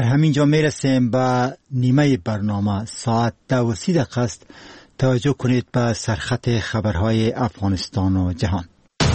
در همین جا میرسیم به نیمه برنامه. ساعت 12:30 است. توجه کنید به سرخط خبرهای افغانستان و جهان.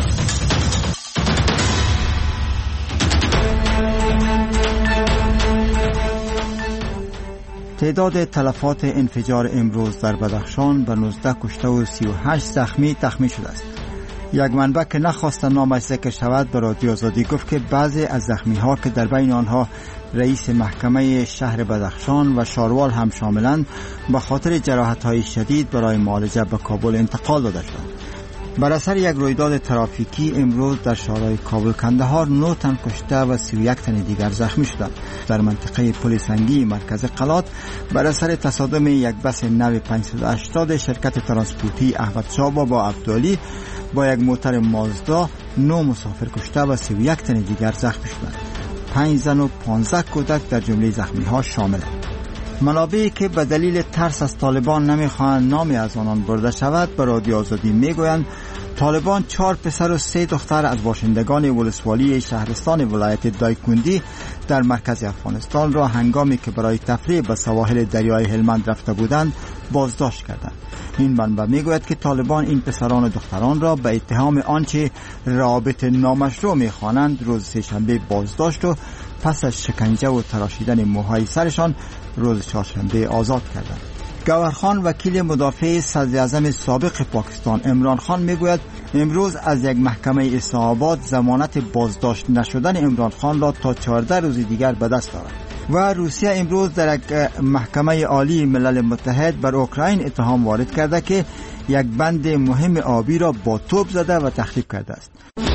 تعداد تلفات انفجار امروز در بدخشان به 19 کشته و 38 زخمی تخمین شده است. یک منبع که نخواست نامش ذکر شود به رادیو آزادی گفت که بعضی از زخمی ها که در بین آنها رئیس محکمه شهر بدخشان و شاروال هم شاملند به خاطر جراحت های شدید برای معالجه به کابل انتقال داده شدند. بر اثر یک رویداد ترافیکی امروز در شهرهای کابل کندهار 9 تن کشته و 31 تن دیگر زخمی شدند. در منطقه پل سنگی مرکز قلات بر اثر تصادم یک بس نو 580 شرکت ترانسپورتی احمدشاه با عبدالی با یک موتر مازدا 9 مسافر کشته و 31 تن دیگر زخمی شدند. 5 زن و 15 کودک در جمله زخمی ها شاملند. منابعی که به دلیل ترس از طالبان نمیخواهند نامی از آنان برده شود به رادیو آزادی میگویند طالبان 4 پسر و 3 دختر از باشندگان ولسوالی شهرستان ولایت دایکندی در مرکز افغانستان را هنگامی که برای تفریح به سواحل دریای هلمند رفته بودند بازداشت کردند. این منبع میگوید که طالبان این پسران و دختران را به اتهام آنچه رابط نامشروع میخوانند روز سه‌شنبه بازداشت و پس از شکنجه و تراشیدن موهای سرشان روز چهارشنبه آزاد کردند. گوهرخان وکیل مدافع صدر اعظم سابق پاکستان عمران خان میگوید امروز از یک محکمه اسلام آباد ضمانت بازداشت نشدن عمران خان را تا 14 روز دیگر به دست دارد. و روسیه امروز در یک محکمه عالی ملل متحد بر اوکراین اتهام وارد کرده که یک بند مهم آبی را با توپ زده و تخریب کرده است.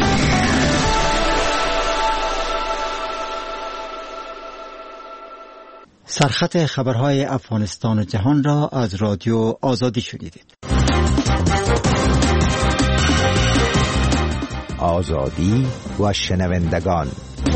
سرخط خبرهای افغانستان و جهان را از رادیو آزادی شنیدید. آزادی و شنوندگان.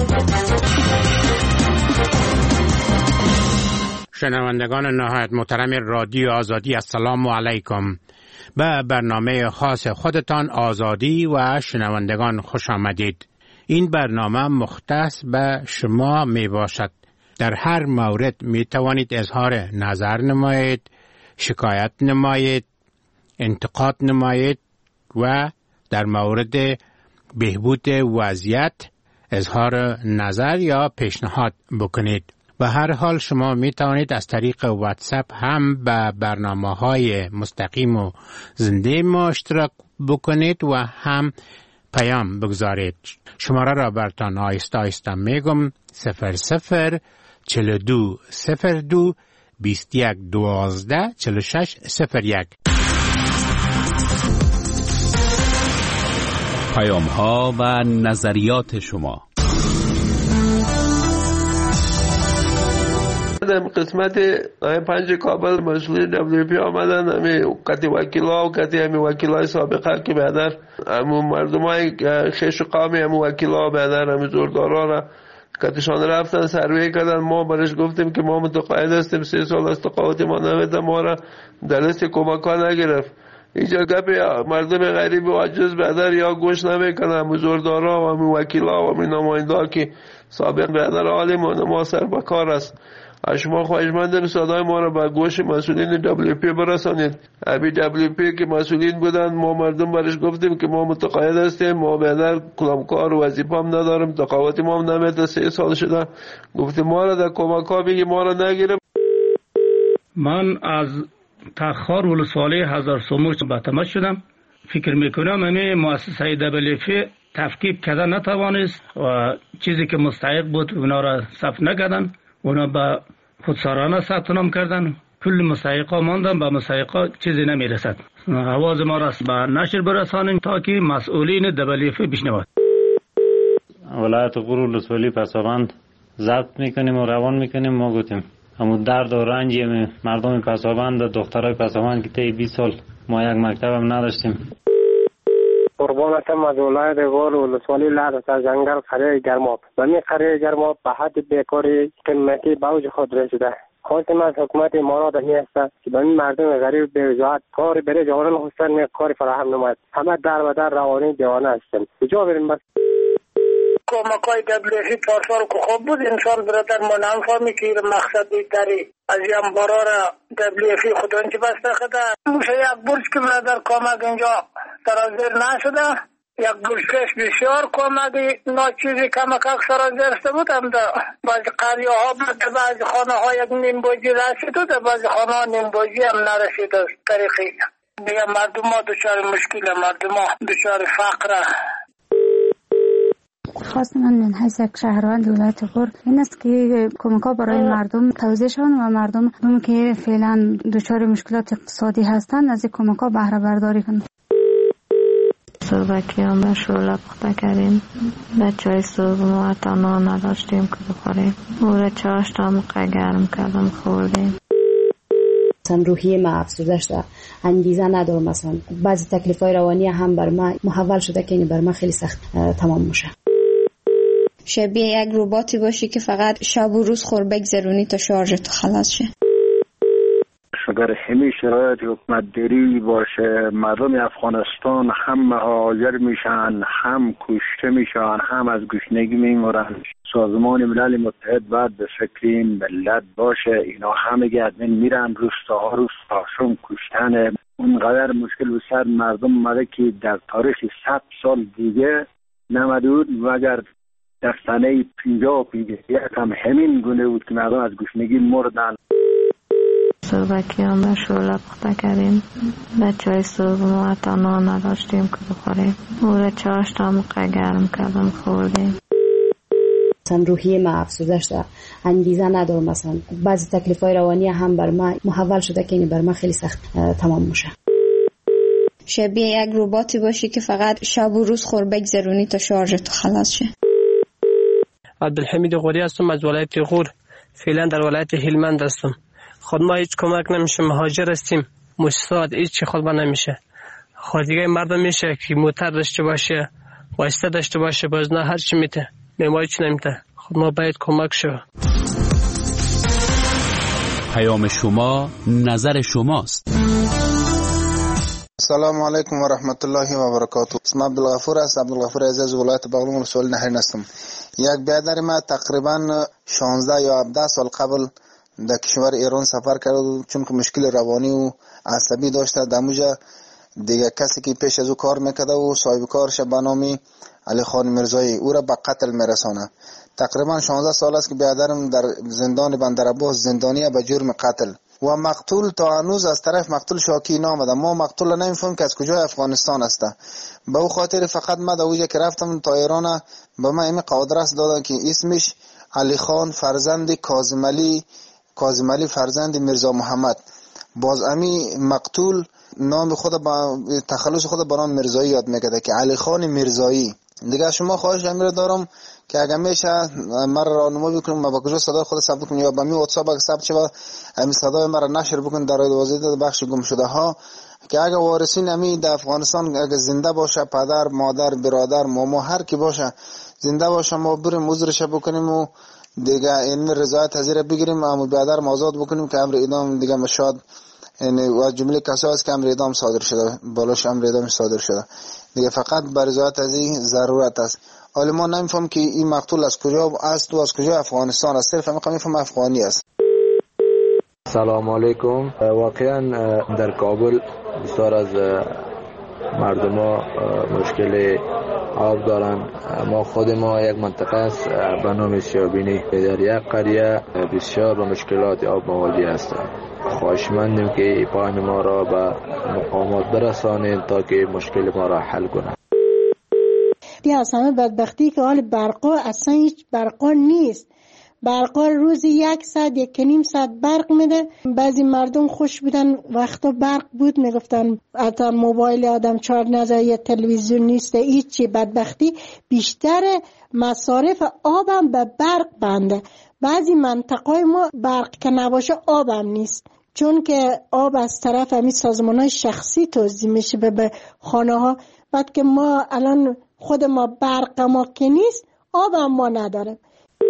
شنوندگان نهایت محترم رادیو آزادی، السلام علیکم. به برنامه خاص خودتان آزادی و شنوندگان خوش آمدید. این برنامه مختص به شما می باشد. در هر مورد می توانید اظهار نظر نمایید، شکایت نمایید، انتقاد نمایید و در مورد بهبود وضعیت اظهار نظر یا پیشنهاد بکنید. به هر حال شما می توانید از طریق واتساپ هم به برنامه‌های مستقیم و زنده ما اشتراک بکنید و هم پیام بگذارید. شماره را براتون آهسته آهسته میگم: 00 42 02 21 12 46 01. پیام ها و نظریات شما. در قسمت 5 کابل مسئولین WP آمدن، همه قطعی وکیلا و قطعی همه وکیلای سابقه که بعدر همون مردم های خیش و قامی همون وکیلا بعدر همه زوردارا را قطعشان رفتن سروی کردن. ما برش گفتیم که ما متقاعد هستیم 3 سال از تقاعد ما نمیده، ما را در لیست کمک ها نگرفت. اینجا گپ مردم غریب و عاجز بعدر یا گوش نمیکنن. همون زوردارا و همون وکیلا و همون نماینده که سابق بعدر عالم و نماسر بکار است. شما خواهشمندم صدای ما را به گوش مسئولین WP برسانید. ابی WP که مسئولین بودن ما مردم برش گفتیم که ما متقاعد هستیم، ما بعدر کلامکار و وظیفه هم نداریم، تقاعد ما هم نمیده، 3 سال شده. گفتیم ما را در کمک ها بگی ما را نگیریم. من از تخار ولسوالی هزار سموش به تماس شدم. فکر میکنم همه مؤسسه WP تفکیک کرده نتوانست و چیزی که مستحق بود اونا را صف نکردن، اونا به خودسرانه ثبت نام کردن. کل مستحقا ماندن، به مستحقا چیزی نمیرسد. آواز ما را به نشر برسانیم تا که مسئولین WP بشنوند. ولایت غور ولسوالی پسابند ضبط میکنیم و روان میکنیم. ما گفتیم همون درد و رنجی مردم پسابند، دخترای پسابند که طی 20 سال ما یک مکتب هم نداشتیم. قربانتم از ولایت غور ولسوالی لرز از جنگل قریه گرماب. و این قریه گرماب به حد بیکاری قیمتی به اوج خود رسیده. خواستیم از حکومت امارات این است که به این مردم غریب بی‌وجاهت کاری برای جوانان خودشان کاری فراهم نماید. همه در و در روانی دیوانه هستند. کجا بریم بس؟ کمکای دبلیفی پارسال که خوب بود انسان برادر ما نفهمی که مقصد بیتری از این برا را دبلیفی خودانچه بسته خدا موشه یک برج که برادر کمک اینجا سرازیر نشده یک برجکش بسیار کمکی ناچیزی کمک سرازیر شده بود هم در بعضی قریه ها بود بعضی خانه ها یک نیم بوجی رسید و در بعضی خانه ها نیم بوجی هم نرسید از طریقی دیگه مردم ها دچار مشکل مردم ها دچار فقر خواست من من حیث یک شهروند ولایت غور این است که کمک ها برای مردم توزیع شوند و مردم که فعلا دچار مشکلات اقتصادی هستند از این کمک ها بهره برداری کنند. صبحیان به شعله پخته کردیم بچه صبح ما تا نان نداشتیم که بخوریم او را چاش تا موقع گرم کردم خوردیم. مثلا روحیه ما افسرده شده انگیزه ندارم مثلا بعضی تکلیفای روانی هم بر ما محول شده که این بر ما خیلی سخت تمام میشه. شبیه یک رباتی باشی که فقط شب و روز خور بگذرونی تا شارژت خلاص شه. اگر همین شرایط حکومت داری باشه مردم افغانستان هم مهاجر میشن هم کشته میشن هم از گشنگی میمرن. سازمان ملل متحد باید به فکر این ملت باشه اینا همه گردن میرن روستاها روستاشون کشتن اونقدر مشکل به سر مردم اومده که در تاریخ 100 سال دیگه نمدود و اگر در سنه 50 هم همین گونه بود که مردم از گشنگی مردن. صبحیان به شعله پخته کردیم بچه های صبح ما تا نان نداشتیم که بخوریم او را چاش تا موقع گرم کردم خوردیم. مثلا روحیه ما افسرده شده انگیزه ندارم مثلا بعضی تکلیفای روانی هم بر ما محول شده که این بر ما خیلی سخت تمام میشه. شبیه یک رباتی باشی که فقط شب و روز خور بگذرونی تا شارژت خلاص شه. عبدالحمید غوری هستم از ولایت غور فعلا در ولایت هلمند هستم. خود ما هیچ کمک نمیشه مهاجر هستیم مستعد هیچ چی خود با نمیشه. خود دیگه مردم میشه که موتر داشته باشه واسطه داشته باشه باز نه هر چی میته ما هیچ نمیته. خود ما باید کمک شو. پیام شما نظر شماست. السلام علیکم و رحمت الله و برکاته. اسم عبدالغفور است. عبدالغفور عزیز ولایت بغلان ولسوالی نهرین هستم. یک برادر ما تقریبا 16 یا 17 سال قبل در کشور ایران سفر کرد چون که مشکل روانی و عصبی داشته. دموجا دیگه کسی که پیش از او کار میکرده و صاحب کارش به نام علی خان مرزایی او را به قتل میرسانه. تقریبا 16 سال است که برادرم در زندان بندرعباس زندانیه به جرم قتل و مقتول تا هنوز از طرف مقتول شاکی نامده. ما مقتول نمیفهم که از کجای افغانستان است. به او خاطر فقط ما در اوجه که رفتم تا ایران به ما این قادرس دادن که اسمش علی خان فرزند کاظم علی فرزند میرزا محمد. باز امی مقتول نام خود با تخلص خود با نام مرزایی یاد میکرده که علی خان مرزایی. دیگه شما خواهش امیر دارم که اگر میشه مرا راهنمایی بکنید ما با کجا صدای خود ثبت کنید یا با می واتساپ اگه ثبت شود امی صدای مرا نشر بکنید در وزارت بخش گم شده ها که اگه وارثین امی در افغانستان اگه زنده باشه پدر مادر برادر ماما هر کی باشه زنده باشه ما بریم عذرش بکنیم و دیگه این رضایت حاضر بگیریم اما برادر آزاد بکنیم که امر اعدام دیگه مشاد یعنی و جمله کسایی است که امر اعدام صادر شده بالاش امر اعدام صادر شده دیگه فقط بر رضایت از این ضرورت است. حالا ما نمیفهم که این مقتول از کجا است و از کجا افغانستان است. صرف میفهم افغانی است. سلام علیکم. واقعا در کابل بسیار از مردم ها مشکل آب دارن. ما خود ما یک منطقه است به نام شیابینی در یک قریه بسیار به مشکلات آب مواجه هستند. خواهشمندیم که پایان ما را به مقامات برسانید تا که مشکل ما را حل کنند. بیا همه بدبختی که حال برقا اصلا هیچ برقا نیست. برقا روزی 1 ساعت 1.5 ساعت برق میده. بعضی مردم خوش بودن وقتا برق بود میگفتن حتی موبایل آدم چارج نزد یا تلویزیون نیست هیچی. بدبختی بیشتر مصارف آبم به برق بنده. بعضی منطقه ما برق که نباشه آبم نیست چون که آب از طرف همین سازمان‌های شخصی توزیع میشه به خانه ها. بعد که ما الان خود ما برق ما که نیست آبم ما نداریم.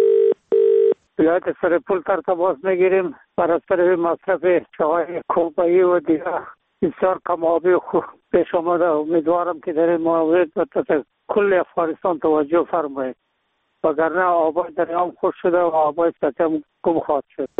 ولایت سرپل تماس میگیریم برای طرف مصرف چای کوبایی و دیگه بسیار کم آبی خوب پیش آمده. امیدوارم که در این مورد به کل افغانستان توجه فرمایید. وگرنه آبای دریام خوش شده و آبای سطح گم خواهد شد.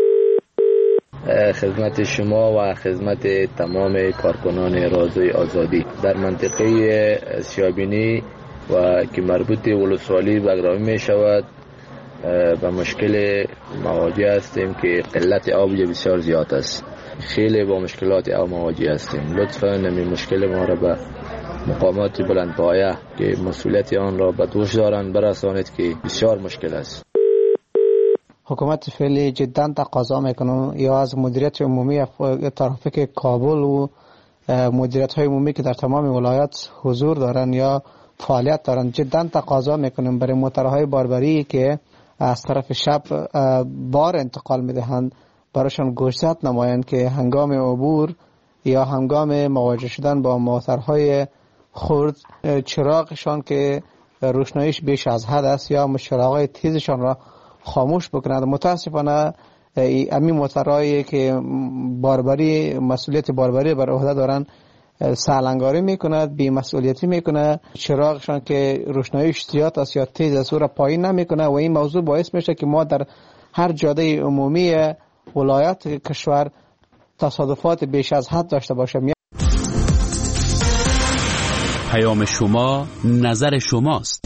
خدمت شما و خدمت تمام کارکنان رادیوی آزادی در منطقه سیابینی و که مربوط ولسوالی بگرامی می شود به مشکل مواجه هستیم که قلت آب بسیار زیاد است. خیلی با مشکلات آب مواجه هستیم. لطفاً این مشکل ما را به مقامات بلندپایه که مسئولیت آن را به دوش دارند برسانید که بسیار مشکل است. حکومت فعلی جدا تقاضا میکنه یا از مدیریت عمومی ترافیک کابل و مدیریت های عمومی که در تمام ولایت حضور دارن یا فعالیت دارن جدا تقاضا میکنیم برای موترهای باربری که از طرف شب بار انتقال میدهند براشون گوشزد نمایند که هنگام عبور یا هنگام مواجه شدن با موترهای خرد چراغشان که روشناییش بیش از حد است یا چراغهای تیزشان را خاموش بکنند. متاسفانه امی موترهایی که باربری مسئولیت باربری بر عهده دارن سالنگاری میکند، بی مسئولیتی میکنه، چراغشان که روشناییش زیاد است یا تیز است او را پایین نمیکنه و این موضوع باعث میشه که ما در هر جاده عمومی ولایت کشور تصادفات بیش از حد داشته باشیم. پیام شما نظر شماست.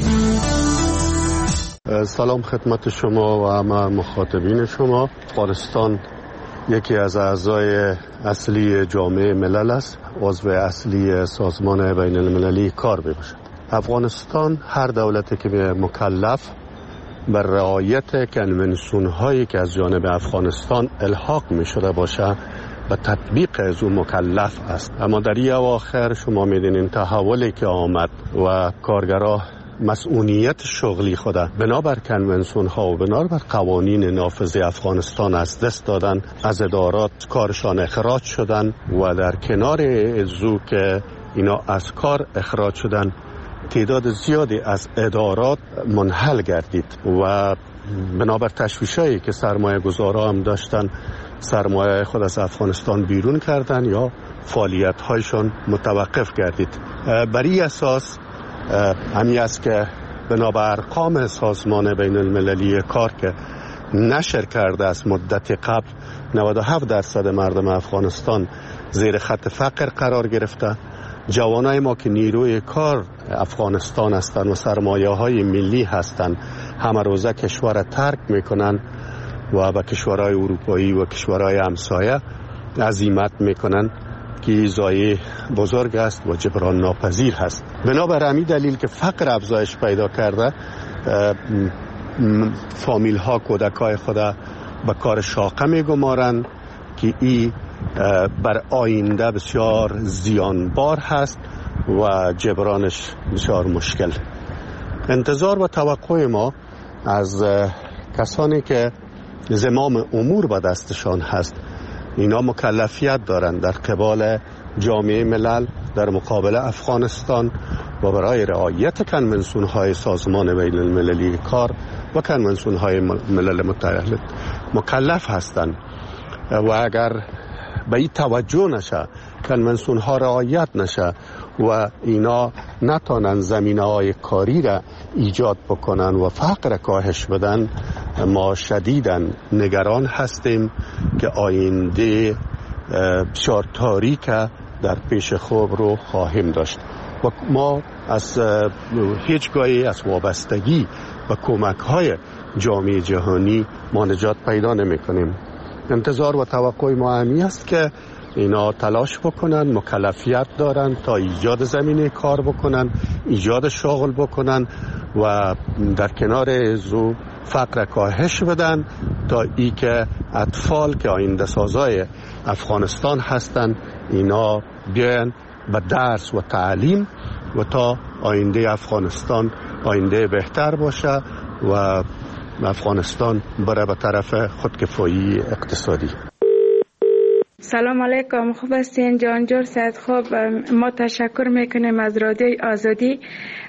سلام خدمت شما و همه مخاطبین شما. افغانستان یکی از اعضای اصلی جامعه ملل است، عضو اصلی سازمان بین المللی کار میباشد. افغانستان هر دولتی که مکلف بر رعایت کنونسیون هایی که از جانب افغانستان الحاق می شده باشه به تطبیق از اون مکلف است. اما در این اواخر شما میدونین تحولی که آمد و کارگرها مسئولیت شغلی خود بنابر کنونسیون ها و بنابر قوانین نافذ افغانستان از دست دادن، از ادارات کارشان اخراج شدن و در کنار ازو که اینا از کار اخراج شدن تعداد زیادی از ادارات منحل گردید و بنابر تشویشایی که سرمایه گذارا هم داشتن سرمایه خود از افغانستان بیرون کردن یا فعالیت هایشان متوقف گردید. بر این اساس همی است که بنابر ارقام سازمان بین المللی کار که نشر کرده است مدت قبل 97% مردم افغانستان زیر خط فقر قرار گرفته. جوانای ما که نیروی کار افغانستان هستند و سرمایه های ملی هستند همه روزه کشور ترک میکنن و به کشورهای اروپایی و کشورهای همسایه عزیمت میکنن که ضایعه بزرگ است و جبران ناپذیر هست. بنابر همین دلیل که فقر افزایش پیدا کرده فامیل ها کودکای خود به کار شاقه میگمارند که این بر آینده بسیار زیانبار هست و جبرانش بسیار مشکل. انتظار و توقع ما از کسانی که زمام امور به دستشان هست اینا مکلفیت دارند در قبال جامعه ملل در مقابل افغانستان و برای رعایت کنونسیون های سازمان بین المللی کار و کنونسیون های ملل متحد مکلف هستند و اگر به این توجه نشه، کنونسیون ها رعایت نشه و اینا نتانن زمینه های کاری را ایجاد بکنن و فقر کاهش بدن، ما شدیداً نگران هستیم که آینده بسیار تاریک در پیش خوب رو خواهیم داشت و ما از هیچگاهی از وابستگی و کمک های جامعه جهانی ما نجات پیدا نمی کنیم. انتظار و توقع ما همی است که اینا تلاش بکنن، مکلفیت دارن تا ایجاد زمینه کار بکنن، ایجاد شغل بکنن و در کنار ازو فقر کاهش بدن تا ای که اطفال که آینده سازای افغانستان هستن اینا بیان به درس و تعلیم و تا آینده افغانستان آینده بهتر باشه و افغانستان بره به طرف خودکفایی اقتصادی. سلام علیکم، خوب هستین؟ جانجور سید خوب. ما تشکر میکنیم از رادیوی آزادی.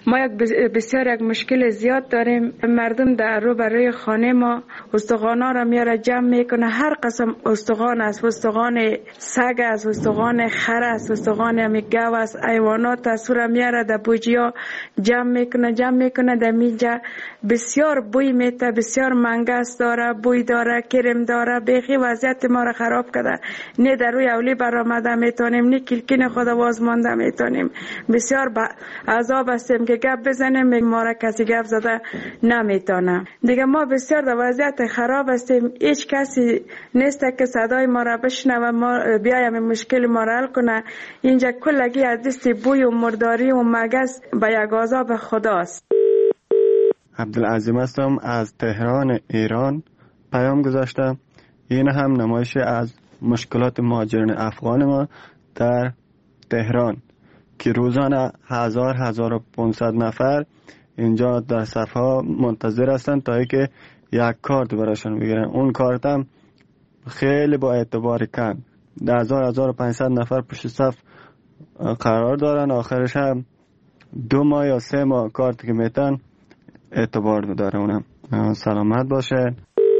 ما بسیار یک مشکل زیاد داریم. مردم در روبروی خانه ما استخوانا را میاره جمع میکنه، هر قسم استخوان است، استخوان سگ است، استخوان خر است، استخوان گاو است، حیوانات است، را میاره در بوجیا جمع میکنه در میجا. بسیار بوی میته، بسیار منگس داره، بوی داره، کرم داره، بیخی وضعیت ما را خراب کرده. نه در روی اولی برآمده میتونیم، نه کلکین خود باز مانده میتونیم. بسیار عذاب هستیم که گپ بزنیم، ما را کسی گپ زده نمیتونه. دیگه ما بسیار در وضعیت خراب هستیم. هیچ کسی نیست که صدای ما را بشنوه، ما بیایم مشکل ما را حل کنه. اینجا کلگی از دست بوی و مرداری و مگس به یک عذاب خداست. عبدالعظیم هستم از تهران ایران. پیام گذاشتم. این هم نمایش از مشکلات مهاجرین افغان ما در تهران که روزانه 1500 نفر اینجا در صفها منتظر هستند تا اینکه یک کارت براشون بگیرن. اون کارت هم خیلی با اعتبار کم، 1500 نفر پشت صف قرار دارن. آخرش هم 2 ماه یا 3 ماه کارت که میتن اعتبار داره. اونم سلامت باشه.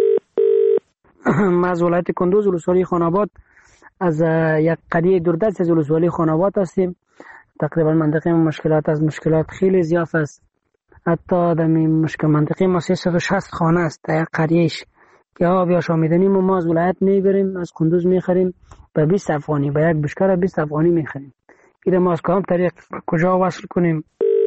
ما از ولایت کندوز ولسوالی خاناباد، از یک قریه دوردست از ولسوالی خاناباد هستیم. تقریبا منطقه مشکلات از مشکلات خیلی زیاد است. حتی در منطقه ما 360 خانه است در یک قریهش که آب یا شامیدنی ما از ولایت میبریم، از کندوز میخریم به 20 افغانی، به یک بشکر 20 افغانی میخریم. این ما از کدام طریق کجا وصل کنیم؟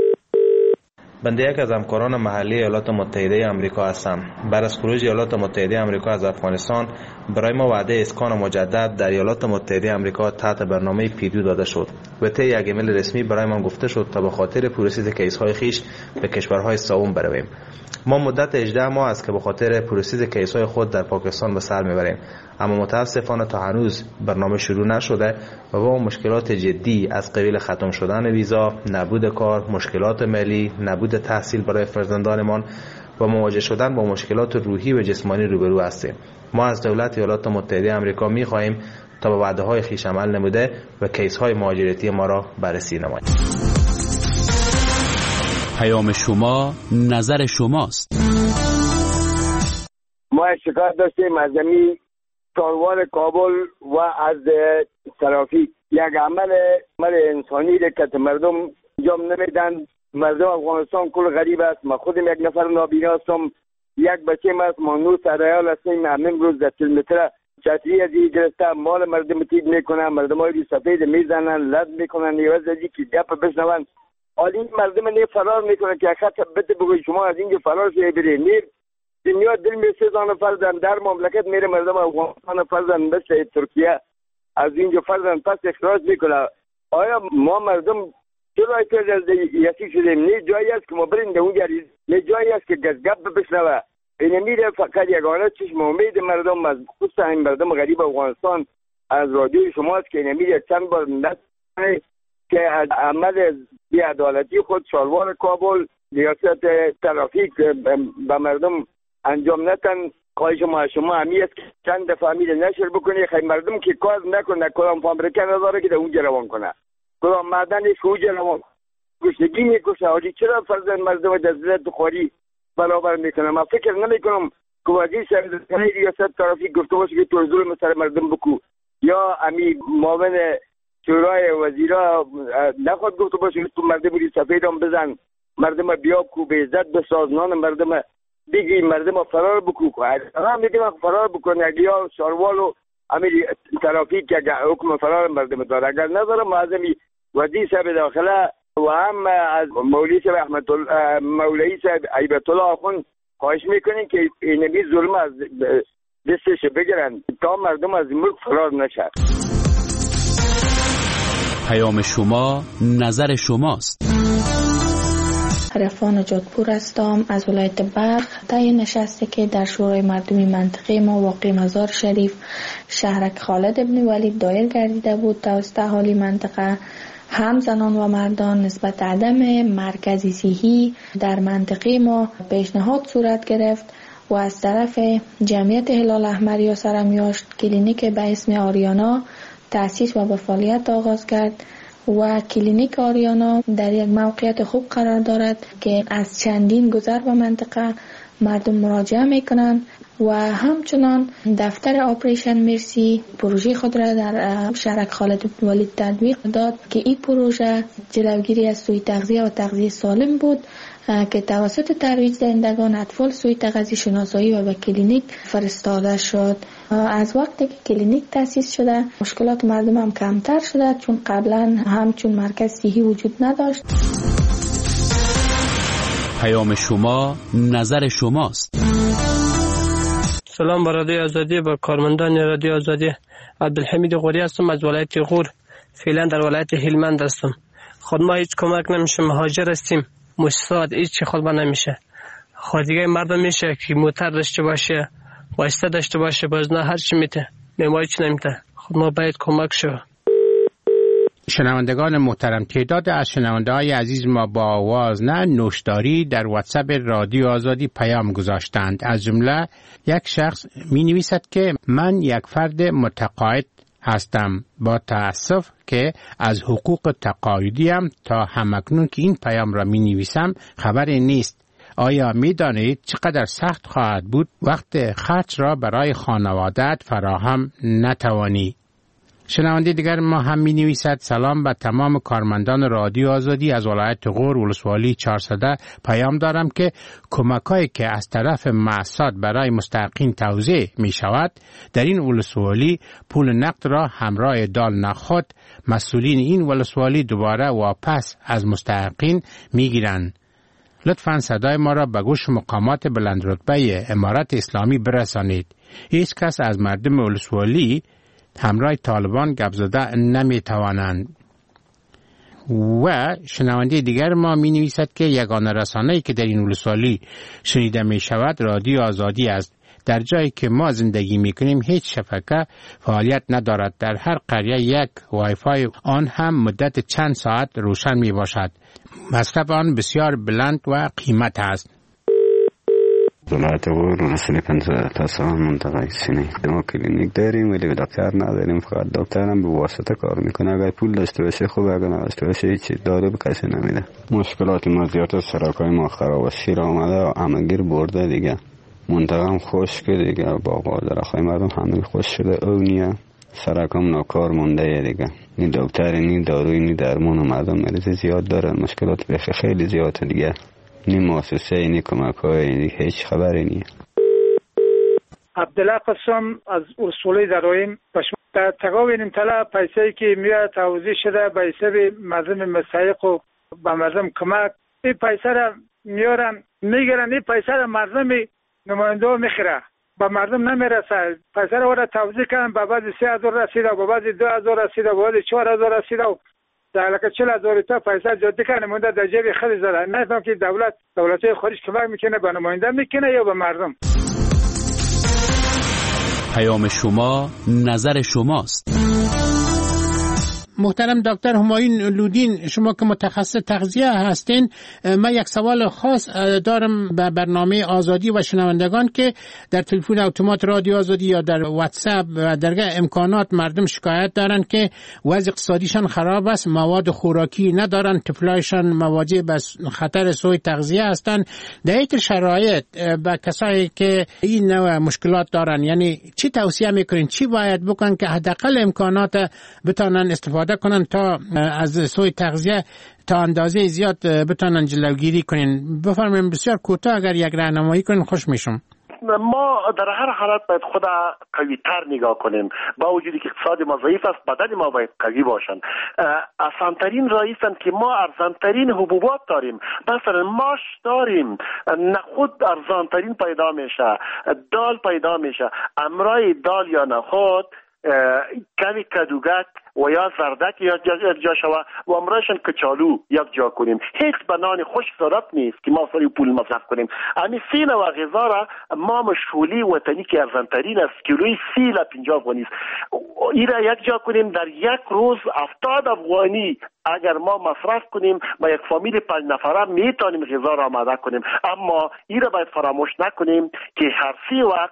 بنده یک از همکاران محلی ایالات متحده آمریکا هستم. بعد از خروج ایالات متحده آمریکا از افغانستان برای ما وعده اسکان مجدد در ایالات متحده آمریکا تحت برنامه پیدو داده شد و طی یک ایمیل رسمی برای من گفته شد تا به خاطر پروسس کیس‌های خیش به کشورهای سوم برویم. ما مدت 18 ماه است که به خاطر پروسس کیس‌های خود در پاکستان به سر میبریم، اما متاسفانه تا هنوز برنامه شروع نشده و با مشکلات جدی از قبیل ختم شدن ویزا، نبود کار، مشکلات مالی، نبود تحصیل برای فرزندانمان و مواجه شدن با مشکلات روحی و جسمانی روبرو هستیم. ما از دولت ایالات متحده آمریکا می‌خواهیم تا به وعده‌های خویش عمل نموده و کیس‌های مهاجرتی ما را بررسی نماید. پیام شما نظر شماست. ما شکایت داشتیم از کاروان کابل و از ترافیک. یک عمل انسانی که مردم انجام نمیدن. مردم افغانستان کل غریب است. ما خودم یک نفر نابینا هستم، یک بچه است، ما 9 سریال هستیم. همین روز در کیلومتر چتری از این گرفته مال مردم تیب میکنن، مردم های سفید میزنن، لد میکنن، نیوز از این که گپ بشنون. حالی مردم نه فرار میکنن که خط بده بگوی شما از اینجا فرار شده برید. نیر دنیا دل می سوزانه فرزن در مملکت میره مردم افغانستان فرزن مثل ترکیه از اینجا فرزن پس اخراج میکنه. آیا ما مردم چرا یکی شدیم؟ نه جایی است که ما بریم در اونجا، نه جایی است که گپ بشنوه. این میره فقط یگانه چشم امید مردم از خصوصا این مردم غریب افغانستان از رادیوی شماست که این میره چند بار نتونه که از عمل بی‌عدالتی خود شالوار کابل ریاست ترافیک به مردم انجام نتن. خواهش ما شما همی است که چند دفعه میره نشر بکنی خیلی مردم که کار نکنه، کدام فابریکه نداره که در اونجا روان کنه، کدام معدنش اونجا روان گشنگی میکشه. حالی چرا فرزند مردم در ذلت خواری برابر میکنه؟ من فکر نمیکنم که وزیر سرزنی ریاست ترافیک گفته باشه که تو ظلم سر مردم بکو، یا امی معاون شورای وزیرا نخواد گفته باشه که تو مردم بودی سفید هم بزن، مردم بیا کو به عزت بساز، نان مردم بگی، مردم فرار بکو. هم میگه فرار بکنه یا شاروالو امی ترافیک که حکم فرار مردم داره. اگر نداره معظمی وزیر صاحب داخله و هم از مولوی صاحب عیبت الله آخوند خواهش میکنین که اینمی ظلم از دستش بگیرن تا مردم از ملک فرار نشه. پیام شما نظر شماست. عرفان جادپور هستم از ولایت بلخ. طی نشستی که در شورای مردمی منطقه ما واقع مزار شریف شهرک خالد ابن ولید دایر گردیده بود توسط اهالی منطقه، هم زنان و مردان نسبت عدم مرکزی صحی در منطقه ما پیشنهاد صورت گرفت و از طرف جمعیت هلال احمر یا سرمیاشت کلینیک به اسم آریانا تأسیس و به فعالیت آغاز کرد و کلینیک آریانا در یک موقعیت خوب قرار دارد که از چندین گذر به منطقه مردم مراجعه میکنن و همچنان دفتر آپریشن مرسی پروژه خود را در شهرک خالد بن ولید تطبیق داد که این پروژه جلوگیری از سوء تغذیه و تغذیه سالم بود که توسط ترویج دهندگان اطفال سوء تغذیه شناسایی و به کلینیک فرستاده شد. از وقتی که کلینیک تأسیس شده مشکلات مردم هم کمتر شده، چون قبلا همچون مرکز صحی وجود نداشت. پیام شما نظر شماست. سلام با رادیو آزادی، با کارمندان رادیو آزادی. عبدالحمید غوری هستم از ولایت غور، فعلا در ولایت هلمند هستم. خود ما هیچ کمک نمیشه، مهاجر هستیم، مشساد هیچ خود با نمیشه. خودیگه مردم میشه که موتر داشته باشه، واسطه داشته باشه، باز نه هر چی میته، ما هیچ نمیته. خود ما باید کمک شو. شنوندگان محترم، تعداد از شنونده‌های عزیز ما با آواز نه نوشداری در واتساپ رادیو آزادی پیام گذاشتند. از جمله یک شخص می نویسد که من یک فرد متقاعد هستم، با تأسف که از حقوق تقاعدیم تا همکنون که این پیام را می نویسم خبری نیست. آیا می دانید چقدر سخت خواهد بود وقت خرج را برای خانواده‌ات فراهم نتوانی؟ شنونده دیگر ما هم می نویسد سلام به تمام کارمندان رادیو آزادی از ولایت غور ولسوالی 400 پیام دارم که کمکایی که از طرف مؤسسات برای مستحقین توزیع می شود در این ولسوالی پول نقد را همراه دال نخود مسئولین این ولسوالی دوباره واپس از مستحقین می گیرند. لطفاً صدای ما را به گوش مقامات بلند رتبه امارت اسلامی برسانید. هیچ کس از مردم ولسوالی همراه طالبان گپ زده نمی توانند. و شنونده دیگر ما می نویسد که یگانه رسانه‌ای که در این ولسوالی شنیده می شود رادیو آزادی است. در جایی که ما زندگی می کنیم هیچ شبکه فعالیت ندارد. در هر قریه یک وایفای آن هم مدت چند ساعت روشن می باشد. مصرف آن بسیار بلند و قیمت است. ولایت غور ولسوالی 50 تا سال منطقه سینه. ما کلینیک داریم ولی دکتر نداریم، فقط دکترم به واسطه کار میکنه. اگر پول داشته باشه خوبه، اگر نداشته باشه هیچ دارو به کسی نمیده. مشکلات ما زیاد است، سرکای ما خراب است، شیر آمده و همگیر برده دیگه. منطقه هم خشک دیگه، باغ و درختای مردم همه خشک شده، اونیه سرکام ناکار مونده دیگه. نی دکتر نی داروی نی درمان، مردم مریض زیاد دارن، مشکلات بخی خیلی زیاده دیگه. نی مؤسسه نی کمک‌های نی هیچ خبری نی. عبدالله قسم از اصولی درایم در تقاوین طلا پیسه‌ای که میاد توزیع شده به حساب مردم مستحق و به مردم کمک، این پیسه را میارن میگیرن، این پیسه را مردم نماینده میخره، به مردم نمیرسه. پیسه را توزیع کردن، به بعضی 3000 رسیده، به بعضی 2000 رسیده، به بعضی 4000 رسیده و در 40,000 تا پیسه جدی که نماینده در جیب خیلی زده. نفهم که دولت خارج کمک میکنه به نماینده میکنه یا به مردم. پیام شما نظر شماست. محترم دکتر همایون لودین، شما که متخصص تغذیه هستین، من یک سوال خاص دارم به برنامه آزادی و شنوندگان که در تلفن اتومات رادیو آزادی یا در واتساپ و درگاه امکانات مردم شکایت دارن که وضع اقتصادیشان خراب است، مواد خوراکی ندارن، طفلایشان مواجه به خطر سوء تغذیه هستند. در این شرایط به کسایی که این نوع مشکلات دارن، یعنی چی توصیه میکنین، چی باید بکنن که حداقل امکانات بتونن استفاده کنن تا از سوء تغذیه تا اندازه زیاد بتونن جلوگیری کنین؟ بفرمایید بسیار کوتاه اگر یک راهنمایی کنین خوش میشم. ما در هر حالت باید خود قوی تر نگاه کنیم، با وجودی که اقتصاد ما ضعیف است، بدن ما باید قوی باشن. آسانترین راه است که ما ارزانترین حبوبات داریم، مثلا ماش داریم، نخود ارزانترین پیدا میشه، دال پیدا میشه. امرای دال یا نخود کمی کدوگک و یا زردک یک جا شوه و امرایشان کچالو یک جا کنیم. هیچ بنان خشک ضرورت نیست که ما سری پول مصرف کنیم. امی 3 نوع غذا را ما مشغولی وطنی که ارزانترین است، کیلوی 30 الی 50 افغانی است، این را یک جا کنیم. در یک روز 70 افغانی اگر ما مصرف کنیم با یک فامیل 5 نفره میتونیم غذا را آماده کنیم. اما این را باید فراموش نکنیم که هر 3 وقت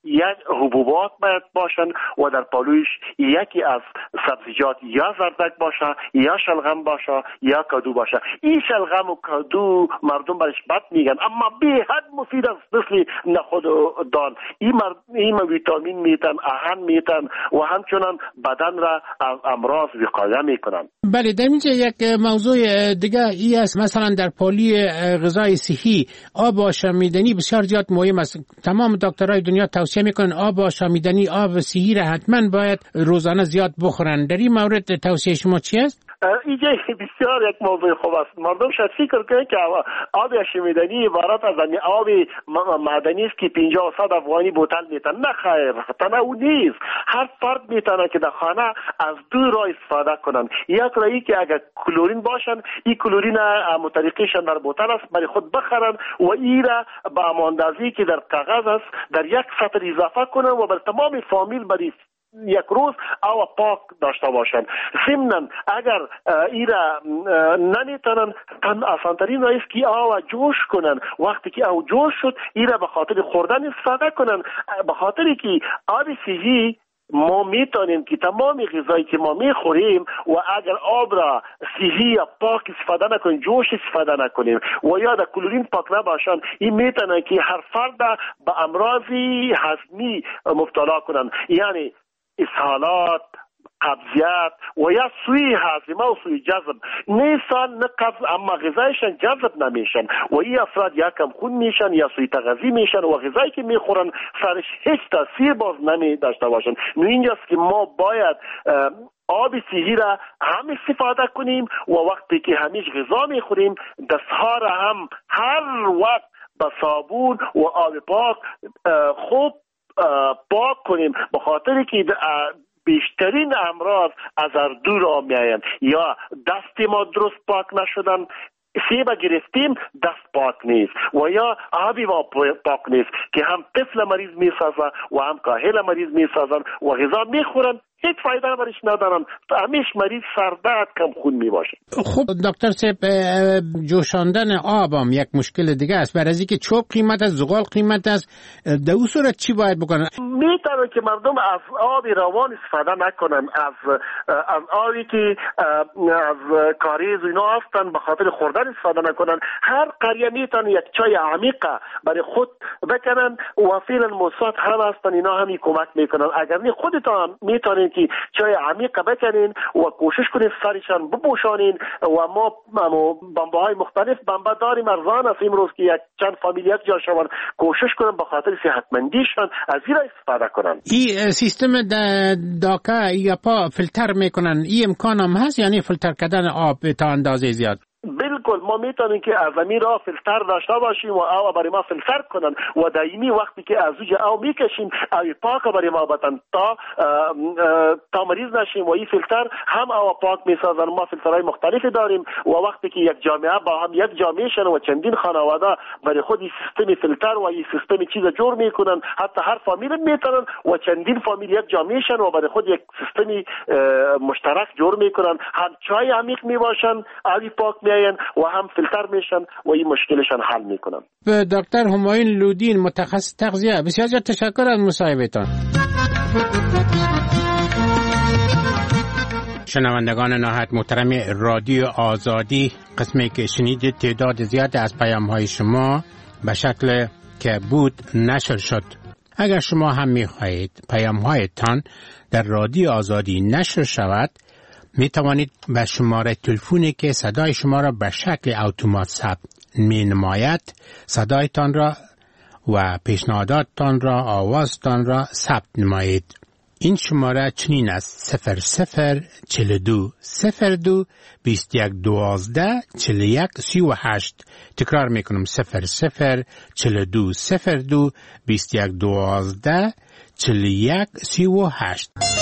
یک حبوبات باید باشن و در پالویش یکی از سبزیجات یا زردک باشه یا شلغم باشه یا کدو باشه. این شلغم و کدو مردم برش بد میگن اما به حد مفید است، مثل نخود و دال. این ویتامین میتن، اهن میتن و همچنان بدن را از امراض وقایه میکنن. بله، در اینجا یک موضوع دیگه ای است، مثلا در پالی غذای صحی آب آشامیدنی بسیار زیاد مهم است. تمام دکترای دنیا توصیه میکنن آب آشامیدنی، آب صحی را حتما باید روزانه زیاد بخورن. در این مورد توصیه شما چی است؟ اینجا بسیار یک موضوع خوب است. مردم شاید فکر کنند که آب آشامیدنی عبارت از آب معدنی است که 50 و 100 افغانی بوتل میتن. نه خیر، تنها نیست. هر فرد میتونه که در خانه از دو راه استفاده کنن. یک راهی که اگر کلورین باشن، این کلورین متریقیشان در بوتل است برای خود بخرن و این را با اماندازی که در کاغذ است در یک سطر اضافه کنن و بر تمام فامیل برای یک روز او پاک داشته باشند. ضمناً اگر ایرا نمیتونن آسانترین راه است که او جوش کنن. وقتی که او جوش شد ایرا به خاطر خوردن استفاده کنن، به خاطر که آب صحی ما میتونیم که تمام غذایی که ما میخوریم و اگر آب را صحی یا پاک استفاده نکنیم، جوش استفاده نکنیم و یا در کلورین پاک نباشن، این میتونه که هر فرد به امراضی هضمی مبتلا کنن، یعنی اسهالات، قبضیت و یا سوی هاضمه و سوی جذب. نیستان نه قبض اما غذایشان جذب نمیشن و این افراد یا کم خون میشن یا سوی تغذی میشن و غذایی که میخورن سرش هیچ تاثیر باز نمی داشته باشن. اینجاست که ما باید آب صحی را هم استفاده کنیم و وقتی که همیش غذا میخوریم دستها را هم هر وقت با صابون و آب پاک خوب پاک کنیم، به خاطر که بیشترین امراض از دو را میاین. یا دست ما درست پاک نشدن، سیب گرفتیم دست پاک نیست و یا آبی ما پاک نیست که هم طفل مریض میسازن و هم کاهل مریض میسازن و غذا میخورن هیچ فایده برش ندارن، همیش مریض سردرد کم خون می باشه. خب دکتر صاحب، جوشاندن آب هم یک مشکل دیگه است. برای اینکه چوب قیمت است، زغال قیمت است، در اون صورت چی باید بکنن؟ میتونه که مردم از آب روان استفاده نکنن، از آبی که از کاریز اینا هستن به خاطر خوردن استفاده نکنن. هر قریه میتونه یک چای عمیقه برای خود بکنن و فعلا موساد هم هستن، اینا همی کمک میکنن. اگر نه خودتان میتونین که چای عمیق بکنین و کوشش کنین سرشان بپوشانین و ما بمبه های مختلف بمبه داریم ارزان است امروز که یک چند فامیل یک جا شون، کوشش کنن به خاطر صحتمندیشان از این استفاده کنن. این سیستم داکا یا پا فیلتر میکنن، این امکان هم هست، یعنی فیلتر کردن آب تا اندازه زیاد؟ بالکل ما میتونیم که از زمین را فیلتر داشته باشیم و او برای ما فیلتر کنن و دائمی وقتی که از اوج او میکشیم او پاک برای ما بتن تا مریض نشیم و این فیلتر هم او پاک میسازن. ما فیلترهای مختلفی داریم و وقتی که یک جامعه با هم یک جامعه شن و چندین خانواده برای خود این سیستم فیلتر و این سیستم چیز جور میکنن، حتی هر فامیل میتونن و چندین فامیل یک جامعه شن و برای خود یک سیستم مشترک جور میکنن. هم چای عمیق میباشن، آبی پاک و هم فیلتر میشن و این مشکلشان حل میکنن. به دکتر همایون لودین، متخصص تغذیه، بسیار تشکر از مصاحبهتان. شنوندگان نهایت محترم رادیو آزادی، قسمی که شنیدید تعداد زیاد از پیام‌های شما به شکل که بود نشر شد. اگر شما هم می‌خواهید پیام‌هایتان در رادیو آزادی نشر شود، می توانید به شماره تلفنی که صدای شما را به شکل اتومات ثبت می نماید صدایتان را و پیشنهاداتتان را، آوازتان را ثبت نمایید. این شماره چنین است: 0042 02 21 12 41 38. تکرار می کنم: 0042 02 21 12 41 38.